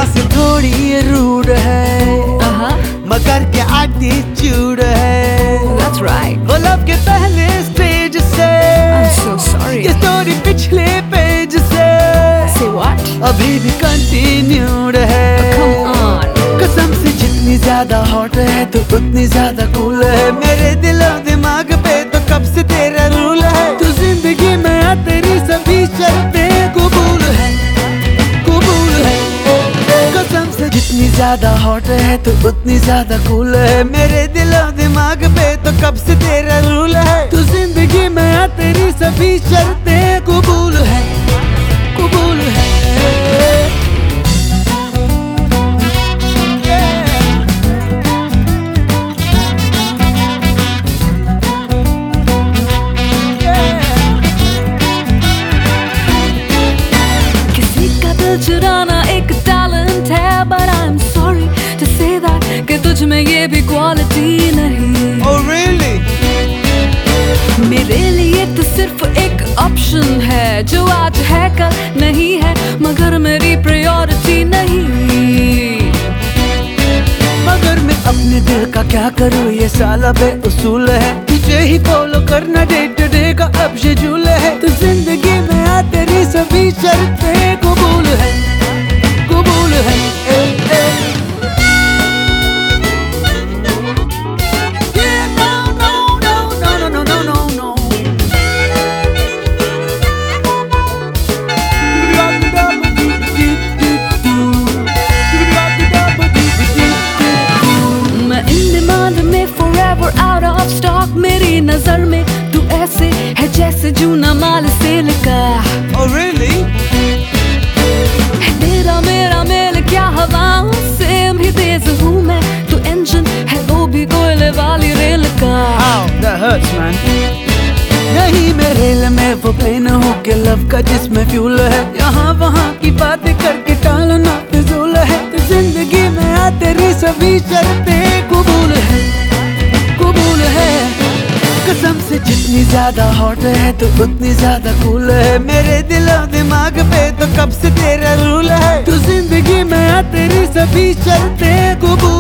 सुबह से थोड़ी ये रूड है, मगर क्या एटीट्यूड है। That's right. वो लव के पहले स्टेज से, I'm so sorry. ये स्टोरी पिछले पेज से Say what? अभी भी कंटिन्यूड है। Come on. कसम से जितनी ज्यादा हॉट है तो उतनी ज्यादा कूल है। मेरे दिल और दिमाग पे तो कब से तेरा रूल है। तू जिंदगी में आ तेरी सभी शर्तें कबूल है, कबूल है। कसम से जितनी ज्यादा हॉट है तो उतनी ज्यादा कूल है। मेरे दिल और दिमाग पे तो कब से तेरा रूल है। तू जिंदगी में आ तेरी सभी शर्तें कबूल है, कबूल है। चुराना एक टैलेंट है, but I'm sorry to say that कि तुझ में ये भी क्वालिटी नहीं। Oh really? मेरे लिए तो सिर्फ एक ऑप्शन है जो आज है कल नहीं है, मगर मेरी प्रायोरिटी नहीं। मगर मैं अपने दिल का क्या करूँ, ये साला बेउसूल है। तुझे ही फॉलो करना डे टू डे का अब शेड्यूल है। तो जिंदगी में आ तेरी सभी शर्तें कबूल है, कबूल है। Out of stock मेरी नजर में तू ऐसे है जैसे जूना माल सेल का। Oh really? तेरा मेरा मेल क्या हवाओं से भी तेज हूँ मैं, तू इंजन है वो भी कोयले वाली रेल का। Ow, that hurts man. नहीं मैं रेल में वो प्लेन हूँ के लव का जिसमें फ्यूल है। यहाँ वहाँ की बातें करके टालना फिजूल है। तो जिंदगी में आ तेरी सभी शर्तें कबूल है, कबूल है। कसम से जितनी ज्यादा हॉट है तो उतनी ज्यादा कूल है। मेरे दिल और दिमाग पे तो कब से तेरा रूल है। तू जिंदगी में आ तेरी सभी शर्तें कबूल